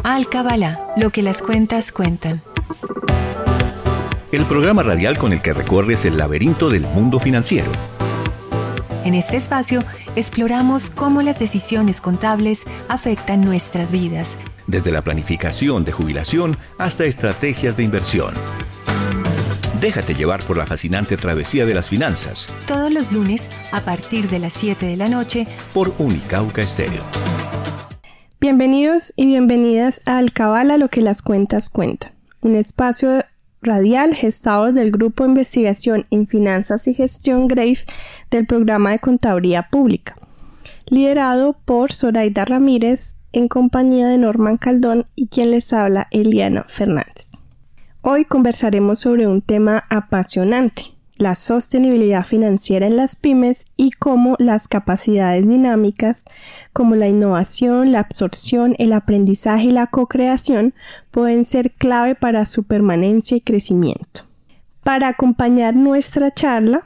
Alcabala, lo que las cuentas cuentan. El programa radial con el que recorres el laberinto del mundo financiero. En este espacio exploramos cómo las decisiones contables afectan nuestras vidas. Desde la planificación de jubilación hasta estrategias de inversión. Déjate llevar por la fascinante travesía de las finanzas. Todos los lunes a partir de las 7 de la noche por Unicauca Estéreo. Bienvenidos y bienvenidas a Alcabala, lo que las cuentas cuentan. Un espacio radial gestado del Grupo de Investigación en Finanzas y Gestión GREIF del Programa de Contaduría Pública, liderado por Zoraida Ramírez en compañía de Norman Caldón y quien les habla, Eliana Fernández. Hoy conversaremos sobre un tema apasionante, la sostenibilidad financiera en las pymes y cómo las capacidades dinámicas como la innovación, la absorción, el aprendizaje y la co-creación pueden ser clave para su permanencia y crecimiento. Para acompañar nuestra charla,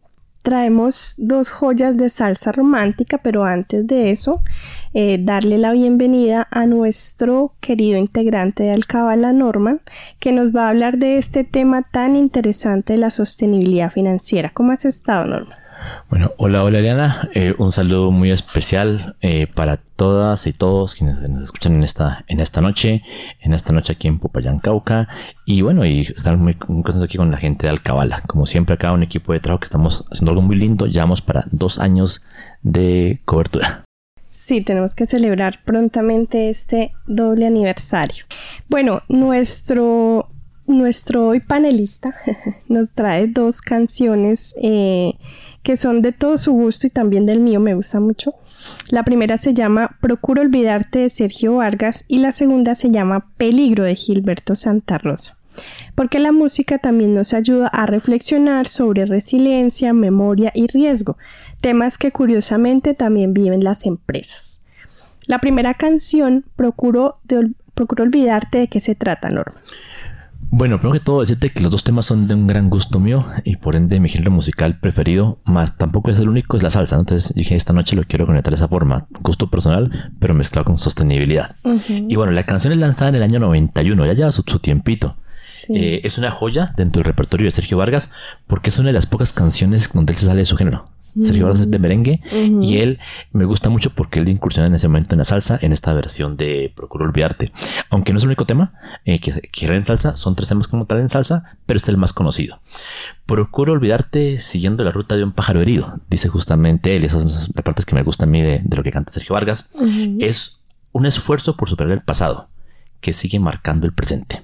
traemos dos joyas de salsa romántica, pero antes de eso, darle la bienvenida a nuestro querido integrante de Alcabala, Norman, que nos va a hablar de este tema tan interesante de la sostenibilidad financiera. ¿Cómo has estado, Norman? Bueno, hola Eliana, un saludo muy especial para todas y todos quienes nos escuchan en esta noche aquí en Popayán, Cauca, y bueno, y estamos muy contentos aquí con la gente de Alcabala. Como siempre, acá un equipo de trabajo que estamos haciendo algo muy lindo. Llevamos para 2 años de cobertura. Sí, tenemos que celebrar prontamente este doble aniversario. Bueno, nuestro hoy panelista nos trae 2 canciones que son de todo su gusto y también del mío, me gusta mucho. La primera se llama Procuro olvidarte de Sergio Vargas y la segunda se llama Peligro de Gilberto Santa Rosa. Porque la música también nos ayuda a reflexionar sobre resiliencia, memoria y riesgo, temas que curiosamente también viven las empresas. La primera canción, Procuro olvidarte, ¿de qué se trata, Norma? Bueno, primero que todo decirte que los 2 temas son de un gran gusto mío y por ende mi género musical preferido, más tampoco es el único, es la salsa, ¿no? Entonces dije, esta noche lo quiero conectar de esa forma, gusto personal, pero mezclado con sostenibilidad. Y bueno, la canción es lanzada en el año 91, ya lleva su tiempito. Sí. Es una joya dentro del repertorio de Sergio Vargas porque es una de las pocas canciones donde él se sale de su género. Sergio Vargas es de merengue y él me gusta mucho porque él incursiona en ese momento en la salsa, en esta versión de Procuro olvidarte. Aunque no es el único tema que era en salsa, son 3 temas como tal en salsa, pero este es el más conocido. Procuro olvidarte siguiendo la ruta de un pájaro herido, dice justamente él, esas son las partes que me gustan a mí de lo que canta Sergio Vargas. Es un esfuerzo por superar el pasado que sigue marcando el presente.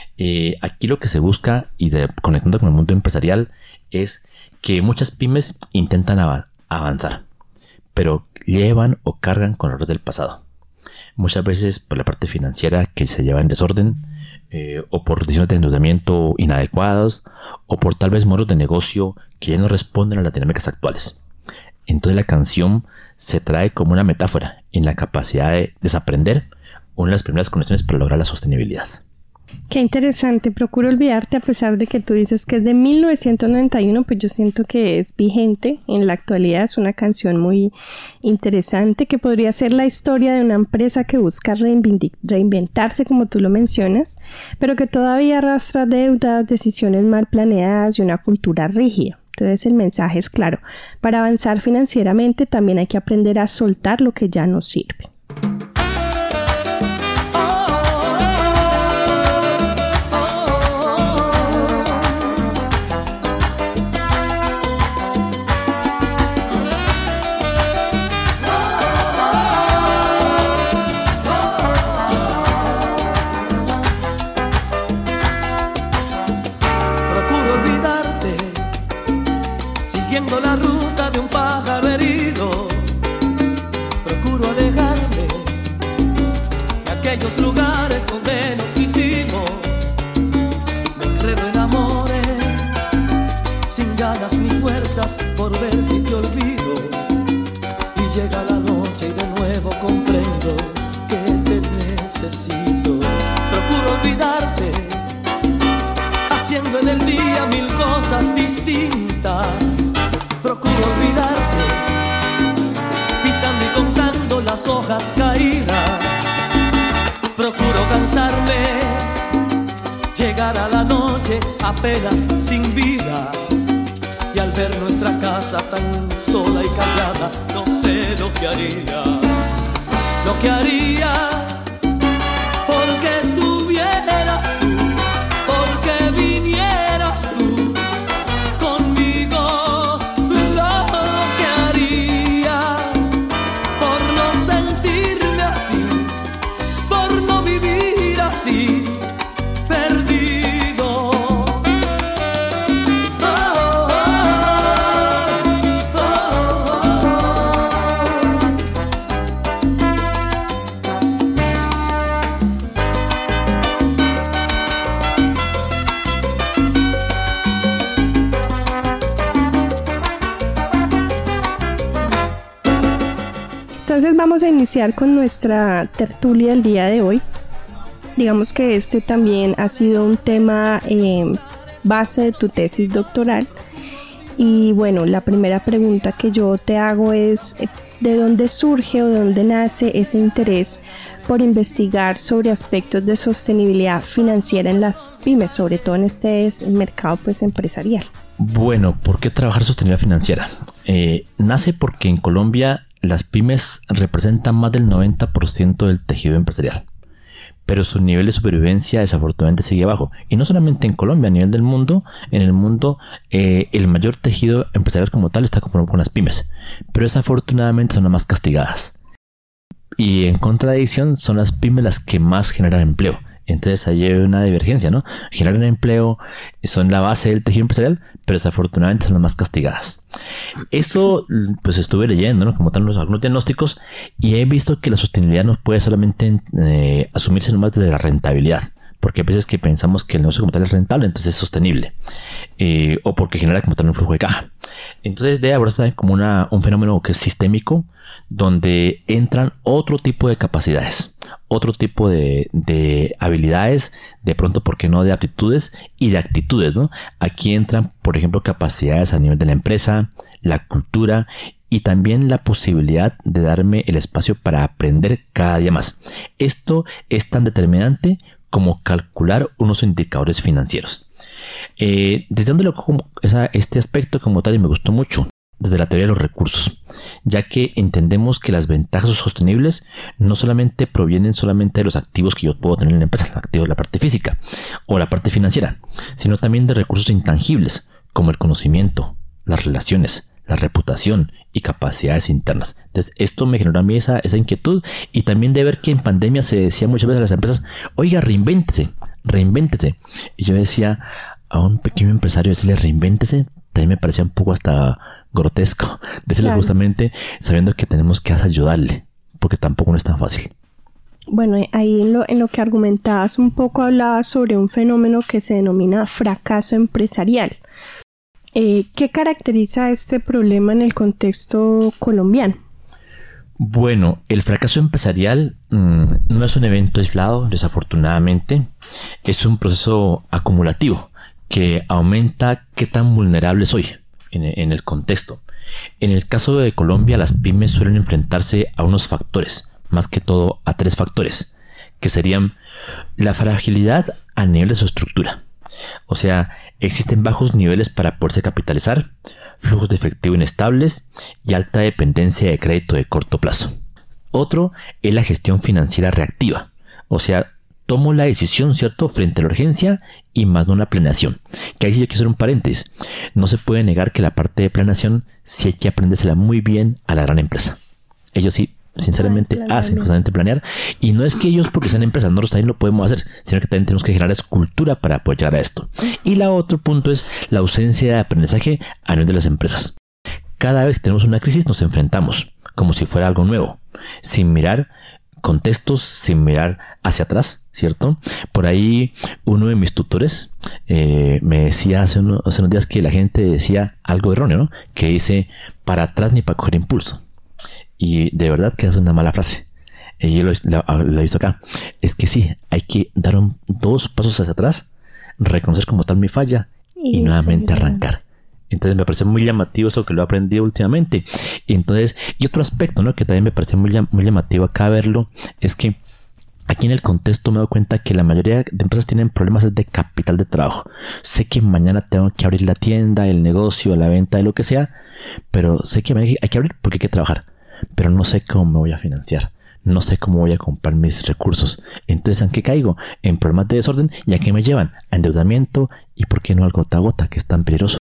Aquí lo que se busca, conectando con el mundo empresarial, es que muchas pymes intentan avanzar, pero llevan o cargan con el error del pasado. Muchas veces por la parte financiera que se lleva en desorden, o por decisiones de endeudamiento inadecuadas, o por tal vez modelos de negocio que ya no responden a las dinámicas actuales. Entonces la canción se trae como una metáfora en la capacidad de desaprender, una de las primeras condiciones para lograr la sostenibilidad. Qué interesante, Procuro olvidarte, a pesar de que tú dices que es de 1991, pues yo siento que es vigente en la actualidad. Es una canción muy interesante que podría ser la historia de una empresa que busca reinventarse, como tú lo mencionas, pero que todavía arrastra deudas, decisiones mal planeadas y una cultura rígida. Entonces el mensaje es claro: para avanzar financieramente también hay que aprender a soltar lo que ya no sirve. La ruta de un pájaro herido, procuro alejarme de aquellos lugares donde nos quisimos. Me enredo en amores sin ganas ni fuerzas por ver si te olvido, y llega la noche y de nuevo comprendo que te necesito. Procuro olvidarte, haciendo en el día 1000 cosas distintas. Procuro olvidarte, pisando y contando las hojas caídas. Procuro cansarme, llegar a la noche apenas sin vida, y al ver nuestra casa tan sola y callada, no sé lo que haría porque estuvieras tú, porque vinieras tú conmigo. Lo que haría por no sentirme así, por no vivir así, perdido. Entonces vamos a iniciar con nuestra tertulia del día de hoy. Digamos que este también ha sido un tema base de tu tesis doctoral. Y bueno, la primera pregunta que yo te hago es ¿de dónde surge o de dónde nace ese interés por investigar sobre aspectos de sostenibilidad financiera en las pymes, sobre todo en este mercado pues empresarial? Bueno, ¿por qué trabajar sostenibilidad financiera? Nace porque en Colombia las pymes representan más del 90% del tejido empresarial, pero su nivel de supervivencia desafortunadamente sigue bajo. Y no solamente en Colombia, a nivel del mundo, en el mundo el mayor tejido empresarial como tal está conformado con las pymes, pero desafortunadamente son las más castigadas. Y en contradicción son las pymes las que más generan empleo. Entonces ahí hay una divergencia, ¿no? Generan empleo, son la base del tejido empresarial, pero desafortunadamente son las más castigadas. Eso pues estuve leyendo, ¿no? Como tal algunos diagnósticos, y he visto que la sostenibilidad no puede solamente asumirse nomás desde la rentabilidad, porque a veces que pensamos que el negocio como tal es rentable, entonces es sostenible, o porque genera como tal un flujo de caja. Entonces debe haber también como un fenómeno que es sistémico, donde entran otro tipo de capacidades, otro tipo de habilidades, de pronto, ¿por qué no?, de aptitudes y de actitudes, ¿no? Aquí entran, por ejemplo, capacidades a nivel de la empresa, la cultura y también la posibilidad de darme el espacio para aprender cada día más. Esto es tan determinante como calcular unos indicadores financieros. ¿Desde dónde lo cojo este aspecto como tal? Y me gustó mucho. Desde la teoría de los recursos, ya que entendemos que las ventajas sostenibles no solamente provienen solamente de los activos que yo puedo tener en la empresa, los activos de la parte física o la parte financiera, sino también de recursos intangibles como el conocimiento, las relaciones, la reputación y capacidades internas. Entonces esto me generó a mí esa inquietud, y también de ver que en pandemia se decía muchas veces a las empresas: oiga, reinvéntese. Y yo decía a un pequeño empresario decirle reinvéntese, también me parecía un poco hasta grotesco decirle, claro, justamente sabiendo que tenemos que ayudarle, porque tampoco no es tan fácil. Bueno, ahí en lo que argumentabas un poco, hablabas sobre un fenómeno que se denomina fracaso empresarial. ¿Qué caracteriza este problema en el contexto colombiano? Bueno, el fracaso empresarial no es un evento aislado, desafortunadamente. Es un proceso acumulativo que aumenta qué tan vulnerable soy en el contexto. En el caso de Colombia, las pymes suelen enfrentarse a unos factores, más que todo a 3 factores, que serían la fragilidad a nivel de su estructura. O sea, existen bajos niveles para poderse capitalizar, flujos de efectivo inestables y alta dependencia de crédito de corto plazo. Otro es la gestión financiera reactiva, o sea, tomo la decisión, ¿cierto?, frente a la urgencia y más no la planeación. Que ahí sí yo quiero hacer un paréntesis. No se puede negar que la parte de planeación sí hay que aprendérsela muy bien a la gran empresa. Ellos sí, sinceramente, hacen constantemente planear. Y no es que ellos, porque sean empresas, nosotros también lo podemos hacer, sino que también tenemos que generar cultura para poder llegar a esto. Y la otro punto es la ausencia de aprendizaje a nivel de las empresas. Cada vez que tenemos una crisis nos enfrentamos como si fuera algo nuevo, sin mirar contextos, sin mirar hacia atrás, ¿cierto? Por ahí uno de mis tutores me decía hace unos días que la gente decía algo erróneo, ¿no? Que dice, para atrás ni para coger impulso. Y de verdad que es una mala frase. Yo lo he visto acá. Es que sí, hay que dar 2 pasos hacia atrás, reconocer como tal mi falla y nuevamente arrancar. Entonces me parece muy llamativo eso que lo he aprendido últimamente. Y entonces, y otro aspecto, ¿no?, que también me parece muy llamativo acá verlo, es que Aquí en el contexto me doy cuenta que la mayoría de empresas tienen problemas de capital de trabajo. Sé que mañana tengo que abrir la tienda, el negocio, la venta, de lo que sea, pero sé que hay que abrir porque hay que trabajar. Pero no sé cómo me voy a financiar. No sé cómo voy a comprar mis recursos. Entonces, ¿en qué caigo? En problemas de desorden. ¿Y a qué me llevan? A endeudamiento y, ¿por qué no, al gota a gota, que es tan peligroso?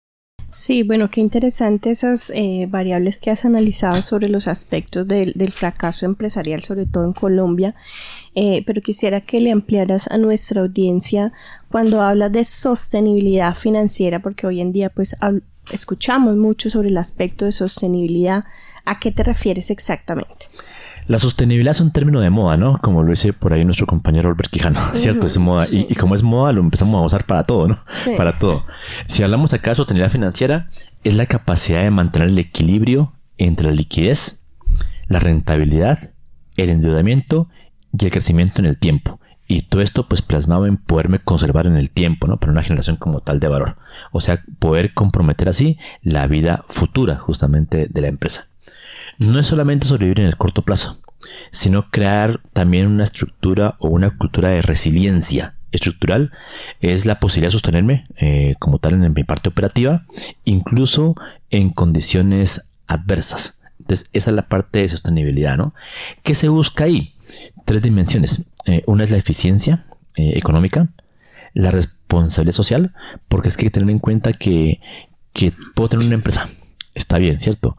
Sí, bueno, qué interesante esas variables que has analizado sobre los aspectos del fracaso empresarial, sobre todo en Colombia, pero quisiera que le ampliaras a nuestra audiencia cuando hablas de sostenibilidad financiera, porque hoy en día pues escuchamos mucho sobre el aspecto de sostenibilidad. ¿A qué te refieres exactamente? La sostenibilidad es un término de moda, ¿no? Como lo dice por ahí nuestro compañero Albert Quijano, ¿cierto? Es moda. Sí. Y como es moda, lo empezamos a usar para todo, ¿no? Sí. Para todo. Si hablamos acá de sostenibilidad financiera, es la capacidad de mantener el equilibrio entre la liquidez, la rentabilidad, el endeudamiento y el crecimiento en el tiempo. Y todo esto pues plasmado en poderme conservar en el tiempo, ¿no? Para una generación como tal de valor. O sea, poder comprometer así la vida futura justamente de la empresa. No es solamente sobrevivir en el corto plazo, sino crear también una estructura o una cultura de resiliencia estructural. Es la posibilidad de sostenerme como tal en mi parte operativa, incluso en condiciones adversas. Entonces, esa es la parte de sostenibilidad, ¿no? ¿Qué se busca ahí? 3 dimensiones. Una es la eficiencia económica, la responsabilidad social, porque es que hay que tener en cuenta que puedo tener una empresa. Está bien, ¿cierto?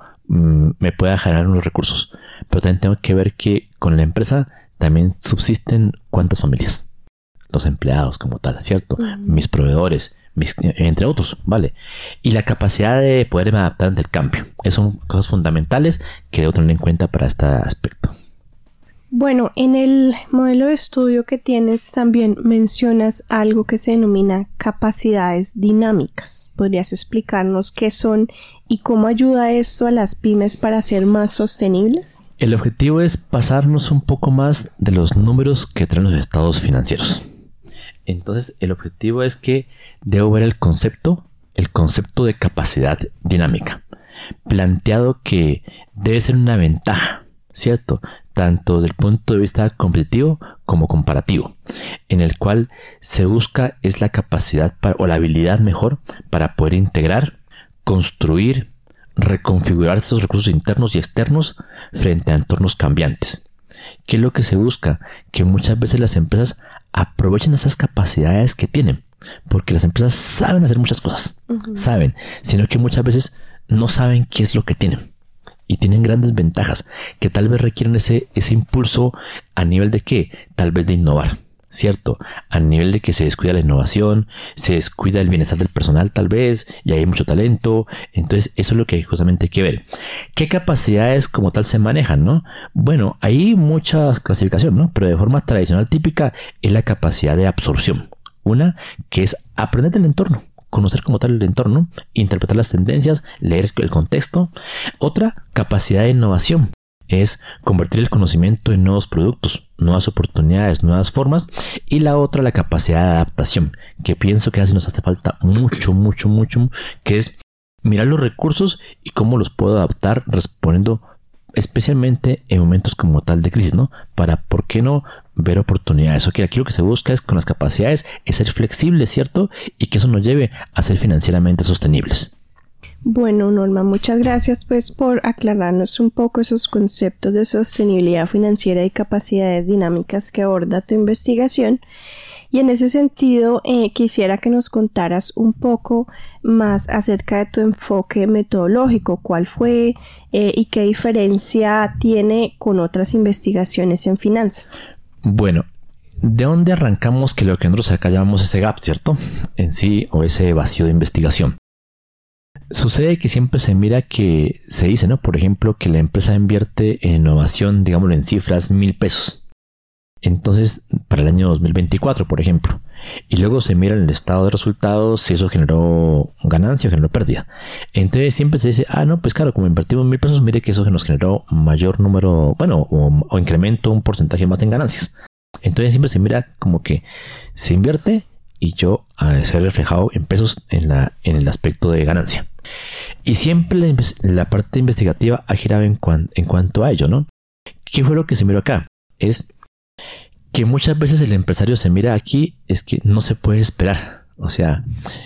Me pueda generar unos recursos, pero también tengo que ver que con la empresa también subsisten cuántas familias, los empleados como tal, ¿cierto? Mis proveedores, entre otros, ¿vale? Y la capacidad de poderme adaptar ante el cambio. Esas son cosas fundamentales que debo tener en cuenta para este aspecto. Bueno, en el modelo de estudio que tienes también mencionas algo que se denomina capacidades dinámicas. ¿Podrías explicarnos qué son y cómo ayuda esto a las pymes para ser más sostenibles? El objetivo es pasarnos un poco más de los números que traen los estados financieros. Entonces, el objetivo es que debo ver el concepto de capacidad dinámica, planteado que debe ser una ventaja, ¿cierto? Tanto desde el punto de vista competitivo como comparativo, en el cual se busca es la capacidad o la habilidad mejor para poder integrar, construir, reconfigurar estos recursos internos y externos frente a entornos cambiantes. ¿Qué es lo que se busca? Que muchas veces las empresas aprovechen esas capacidades que tienen, porque las empresas saben hacer muchas cosas, saben, sino que muchas veces no saben qué es lo que tienen. Y tienen grandes ventajas que tal vez requieren ese impulso a nivel de ¿qué? Tal vez de innovar, ¿cierto? A nivel de que se descuida la innovación, se descuida el bienestar del personal tal vez, y hay mucho talento. Entonces eso es lo que justamente hay que ver. ¿Qué capacidades como tal se manejan, no? Bueno, hay mucha clasificación, ¿no? Pero de forma tradicional típica es la capacidad de absorción. Una que es aprender del entorno. Conocer como tal el entorno, interpretar las tendencias, leer el contexto. Otra, capacidad de innovación, es convertir el conocimiento en nuevos productos, nuevas oportunidades, nuevas formas. Y la otra, la capacidad de adaptación, que pienso que así nos hace falta mucho, que es mirar los recursos y cómo los puedo adaptar respondiendo especialmente en momentos como tal de crisis, ¿no? Para, ¿por qué no ver oportunidades? Ok, aquí lo que se busca es con las capacidades es ser flexibles, ¿cierto? Y que eso nos lleve a ser financieramente sostenibles. Bueno, Norma, muchas gracias pues por aclararnos un poco esos conceptos de sostenibilidad financiera y capacidades dinámicas que aborda tu investigación. Y en ese sentido, quisiera que nos contaras un poco más acerca de tu enfoque metodológico, cuál fue y qué diferencia tiene con otras investigaciones en finanzas. Bueno, ¿de dónde arrancamos que lo que nosotros acá llamamos ese gap, ¿cierto? En sí, o ese vacío de investigación. Sucede que siempre se mira que se dice, ¿no? Por ejemplo, que la empresa invierte en innovación, digámoslo en cifras, 1,000 pesos. Entonces, para el año 2024, por ejemplo. Y luego se mira en el estado de resultados si eso generó ganancia o generó pérdida. Entonces siempre se dice, no, pues claro, como invertimos 1,000 pesos, mire que eso nos generó mayor número, bueno, o incremento un porcentaje más en ganancias. Entonces siempre se mira como que se invierte y yo a ser reflejado en pesos en el aspecto de ganancia. Y siempre la parte investigativa ha girado en cuanto a ello, ¿no? ¿Qué fue lo que se miró acá? Es que muchas veces el empresario se mira aquí es que no se puede esperar. O sea,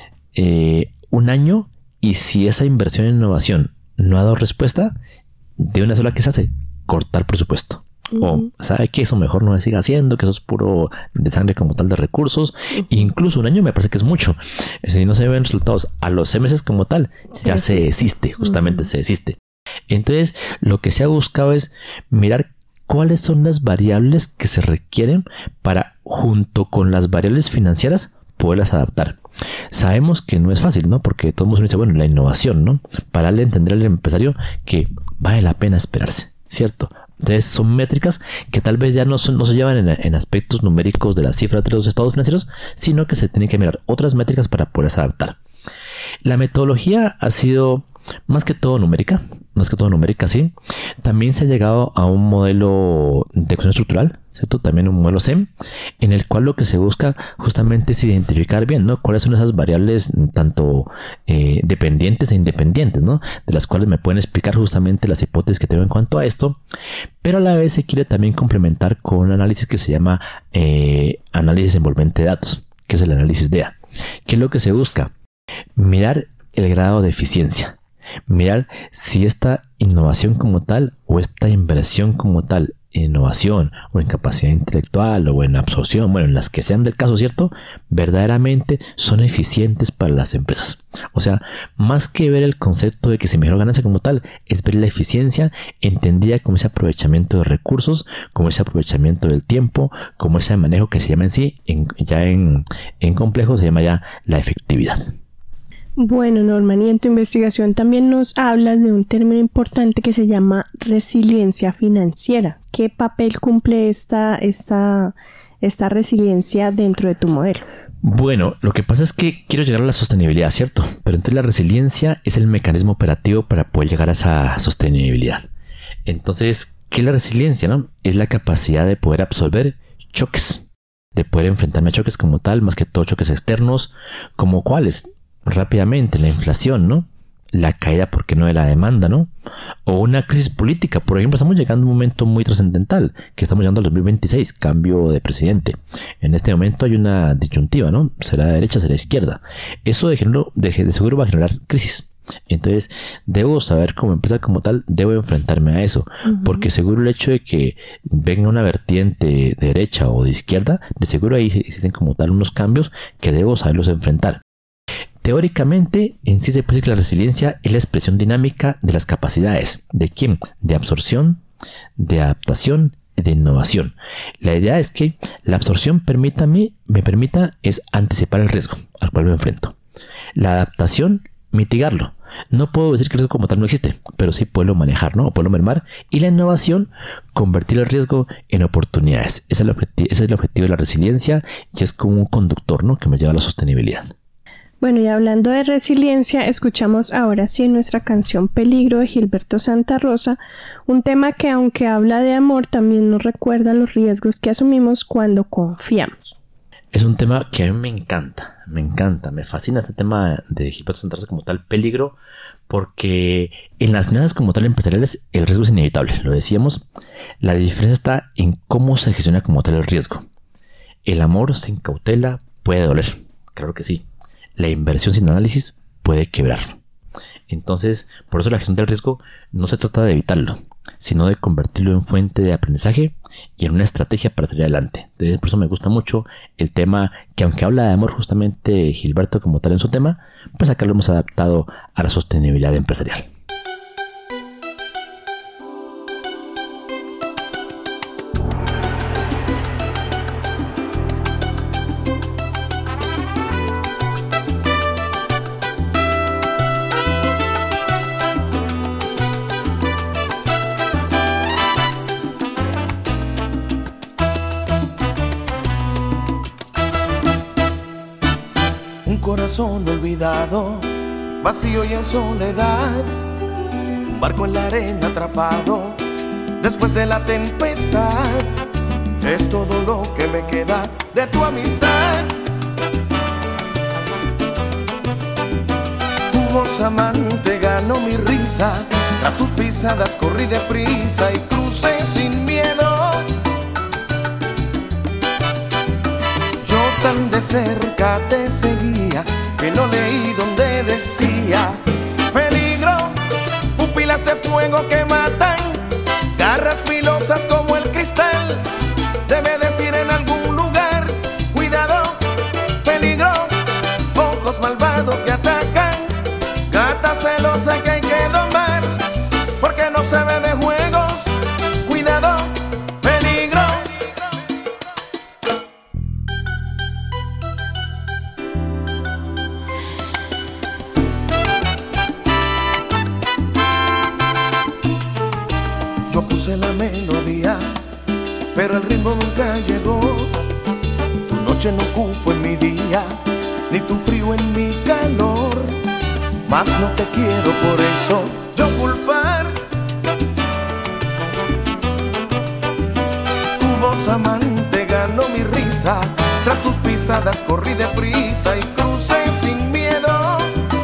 un año, y si esa inversión en innovación no ha dado respuesta, de una sola que se hace, cortar presupuesto. O sabe que eso mejor no se siga haciendo, que eso es puro de sangre como tal de recursos. Incluso un año me parece que es mucho. Si no se ven resultados a los 6 meses como tal, ya se desiste, justamente se desiste. Entonces, lo que se ha buscado es mirar cuáles son las variables que se requieren para, junto con las variables financieras, poderlas adaptar. Sabemos que no es fácil, ¿no? Porque todo el mundo dice, bueno, la innovación, ¿no? Para darle a entender al empresario que vale la pena esperarse, ¿cierto? Entonces son métricas que tal vez ya no se llevan en aspectos numéricos de las cifras de los estados financieros, sino que se tienen que mirar otras métricas para poderlas adaptar. La metodología ha sido más que todo numérica, sí. También se ha llegado a un modelo de ecuación estructural, ¿cierto? También un modelo SEM, en el cual lo que se busca justamente es identificar bien, ¿no? Cuáles son esas variables tanto dependientes e independientes, ¿no? De las cuales me pueden explicar justamente las hipótesis que tengo en cuanto a esto, pero a la vez se quiere también complementar con un análisis que se llama análisis envolvente de datos, que es el análisis DEA. ¿Qué es lo que se busca? Mirar el grado de eficiencia. Mirar si esta innovación como tal o esta inversión como tal en innovación o en capacidad intelectual o en absorción, bueno, en las que sean del caso, ¿cierto? Verdaderamente son eficientes para las empresas. O sea, más que ver el concepto de que se mejoró ganancia como tal, es ver la eficiencia entendida como ese aprovechamiento de recursos, como ese aprovechamiento del tiempo, como ese manejo que se llama en sí, en complejo se llama ya la efectividad. Bueno, Norman, y en tu investigación también nos hablas de un término importante que se llama resiliencia financiera. ¿Qué papel cumple esta resiliencia dentro de tu modelo? Bueno, lo que pasa es que quiero llegar a la sostenibilidad, ¿cierto? Pero entonces la resiliencia es el mecanismo operativo para poder llegar a esa sostenibilidad. Entonces, ¿qué es la resiliencia, no? Es la capacidad de poder absorber choques, de poder enfrentarme a choques como tal, más que todo choques externos, como cuáles. Rápidamente, la inflación, ¿no? La caída, ¿por qué no?, de la demanda, ¿no? O una crisis política. Por ejemplo, estamos llegando a un momento muy trascendental, que estamos llegando al 2026, cambio de presidente. En este momento hay una disyuntiva, ¿no? ¿Será de derecha, será de izquierda? Eso de seguro va a generar crisis. Entonces, debo saber como empresa como tal, debo enfrentarme a eso. Porque seguro el hecho de que venga una vertiente de derecha o de izquierda, de seguro ahí existen como tal unos cambios que debo saberlos enfrentar. Teóricamente, en sí se puede decir que la resiliencia es la expresión dinámica de las capacidades. ¿De quién? De absorción, de adaptación y de innovación. La idea es que la absorción me permita es anticipar el riesgo al cual me enfrento. La adaptación, mitigarlo. No puedo decir que el riesgo como tal no existe, pero sí puedo manejar, ¿no? O puedo mermar. Y la innovación, convertir el riesgo en oportunidades. Ese es el objetivo de la resiliencia y es como un conductor, ¿no?, que me lleva a la sostenibilidad. Bueno, y hablando de resiliencia, escuchamos ahora sí en nuestra canción Peligro de Gilberto Santa Rosa, un tema que aunque habla de amor, también nos recuerda los riesgos que asumimos cuando confiamos. Es un tema que a mí me fascina este tema de Gilberto Santa Rosa como tal, Peligro, porque en las finanzas como tal empresariales el riesgo es inevitable, lo decíamos. La diferencia está en cómo se gestiona como tal el riesgo. El amor sin cautela puede doler, claro que sí. La inversión sin análisis puede quebrar. Entonces, por eso la gestión del riesgo no se trata de evitarlo, sino de convertirlo en fuente de aprendizaje y en una estrategia para salir adelante. Entonces, por eso me gusta mucho el tema que, aunque habla de amor justamente Gilberto como tal en su tema, pues acá lo hemos adaptado a la sostenibilidad empresarial. Corazón olvidado, vacío y en soledad, un barco en la arena atrapado, después de la tempestad, es todo lo que me queda de tu amistad. Tu voz amante ganó mi risa, tras tus pisadas corrí deprisa y crucé sin miedo. de cerca te seguía, que no leí donde decía: peligro, pupilas de fuego que matan, garras filosas como el cristal. Debe decir en algún lugar: cuidado, peligro, ojos malvados que atacan, gata celosa que hay que domar, porque no sabe de juegos. Cuidado, peligro. Yo puse la melodía, pero el ritmo nunca llegó. Tu noche no cupo en mi día, ni tu frío en mi calor. Mas no te quiero por eso yo culpar. Tu voz amante ganó mi risa, tras tus pisadas corrí deprisa y crucé sin miedo.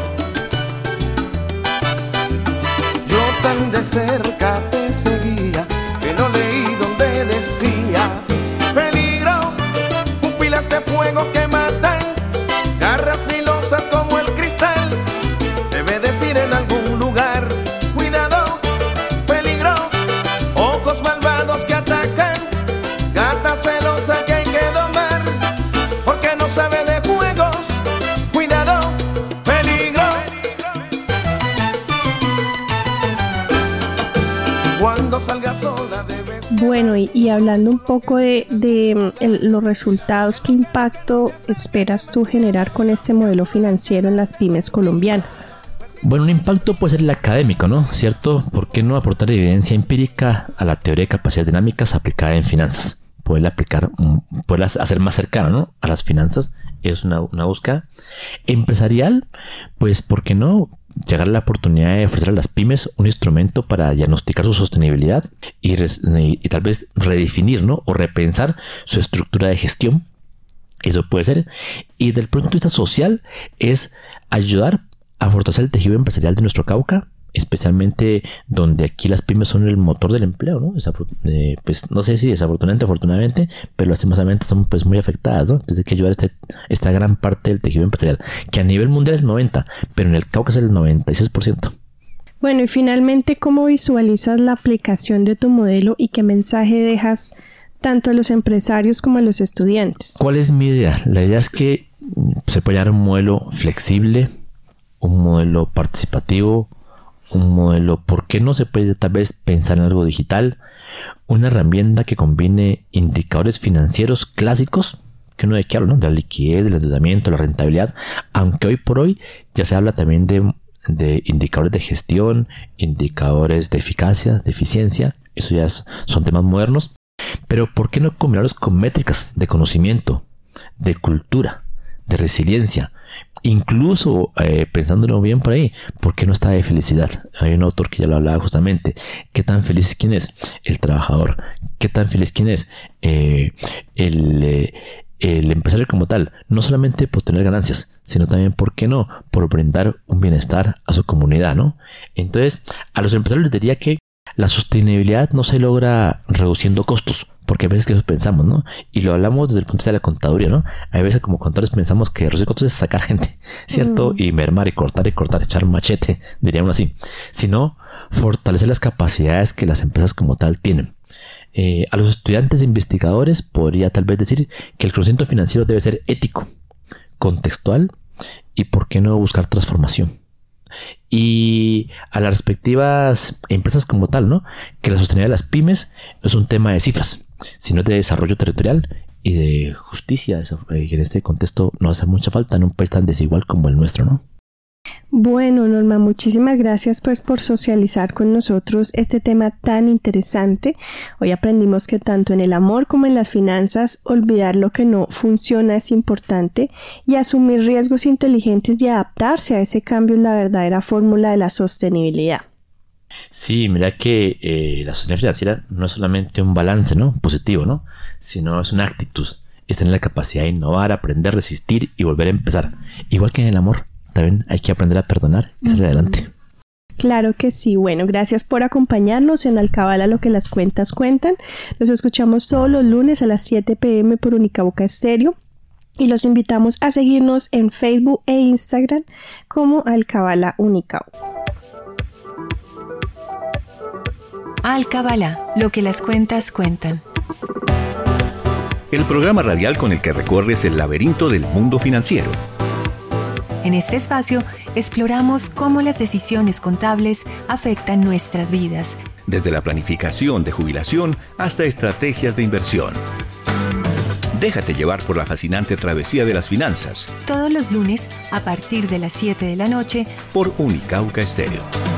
Yo tan de cerca te seguía, que no leí donde decía: peligro, pupilas de fuego que matan, garras filosas como el cristal. Debe decir en algún lugar: cuidado, peligro, ojos malvados que atacan, gata celosa que hay que domar, porque no sabe de juegos. Cuidado, peligro. Cuando salgas sola debes... Bueno, y hablando un poco de los resultados, ¿qué impacto esperas tú generar con este modelo financiero en las pymes colombianas? Bueno, un impacto puede ser el académico, ¿no? ¿Cierto? ¿Por qué no aportar evidencia empírica a la teoría de capacidades dinámicas aplicada en finanzas? Poderla hacer más cercana, ¿no?, a las finanzas. Es una búsqueda empresarial. Pues, ¿por qué no llegar a la oportunidad de ofrecer a las pymes un instrumento para diagnosticar su sostenibilidad y tal vez redefinir, ¿no?, o repensar su estructura de gestión? Eso puede ser. Y desde el punto de vista social es ayudar a fortalecer el tejido empresarial de nuestro Cauca, especialmente donde aquí las pymes son el motor del empleo, ¿no? Pues no sé si desafortunadamente o afortunadamente, pero lastimosamente son pues muy afectadas, ¿no? Entonces hay que ayudar a esta gran parte del tejido empresarial, que a nivel mundial es 90%, pero en el Cauca es el 96%. Bueno, y finalmente, ¿cómo visualizas la aplicación de tu modelo y qué mensaje dejas tanto a los empresarios como a los estudiantes? ¿Cuál es mi idea? La idea es que se puede dar un modelo flexible, un modelo participativo, un modelo, ¿por qué no se puede tal vez pensar en algo digital? Una herramienta que combine indicadores financieros clásicos, que uno de qué habla, ¿no?, de la liquidez, del endeudamiento, la rentabilidad, aunque hoy por hoy ya se habla también de indicadores de gestión, indicadores de eficacia, de eficiencia. Eso ya son temas modernos, pero ¿por qué no combinarlos con métricas de conocimiento, de cultura, de resiliencia? Incluso pensándolo bien por ahí, ¿por qué no está de felicidad? Hay un autor que ya lo hablaba justamente. ¿Qué tan feliz quién es? El trabajador. ¿Qué tan feliz quién es? El empresario como tal. No solamente por tener ganancias, sino también, ¿por qué no?, por brindar un bienestar a su comunidad, ¿no? Entonces, a los empresarios les diría que la sostenibilidad no se logra reduciendo costos, porque a veces que eso pensamos, ¿no? Y lo hablamos desde el punto de vista de la contaduría, ¿no? Hay veces como contadores pensamos que reducir costos es sacar gente, ¿cierto? Y mermar y cortar, echar machete, diríamos así. Sino fortalecer las capacidades que las empresas como tal tienen. A los estudiantes e investigadores podría tal vez decir que el conocimiento financiero debe ser ético, contextual y, ¿por qué no, buscar transformación? Y a las respectivas empresas como tal, ¿no?, que la sostenibilidad de las pymes no es un tema de cifras, sino de desarrollo territorial y de justicia, que en este contexto no hace mucha falta en un país tan desigual como el nuestro, ¿no? Bueno, Norma, muchísimas gracias pues por socializar con nosotros este tema tan interesante. Hoy aprendimos que tanto en el amor como en las finanzas, olvidar lo que no funciona es importante, y asumir riesgos inteligentes y adaptarse a ese cambio es la verdadera fórmula de la sostenibilidad. Sí, mira que la sostenibilidad financiera no es solamente un balance, ¿no?, positivo, ¿no?, sino es una actitud, es tener la capacidad de innovar, aprender, resistir y volver a empezar. Igual que en el amor, también hay que aprender a perdonar y salir adelante. Claro que sí. Bueno, gracias por acompañarnos en Alcabala, lo que las cuentas cuentan. Nos escuchamos todos los lunes a las 7 p.m. por Unicaboca Estéreo. y los invitamos a seguirnos en Facebook e Instagram como Alcabala Unicau. Alcabala, lo que las cuentas cuentan. El programa radial con el que recorres el laberinto del mundo financiero. En este espacio exploramos cómo las decisiones contables afectan nuestras vidas, Desde la planificación de jubilación hasta estrategias de inversión. Déjate llevar por la fascinante travesía de las finanzas todos los lunes a partir de las 7 de la noche por Unicauca Estéreo.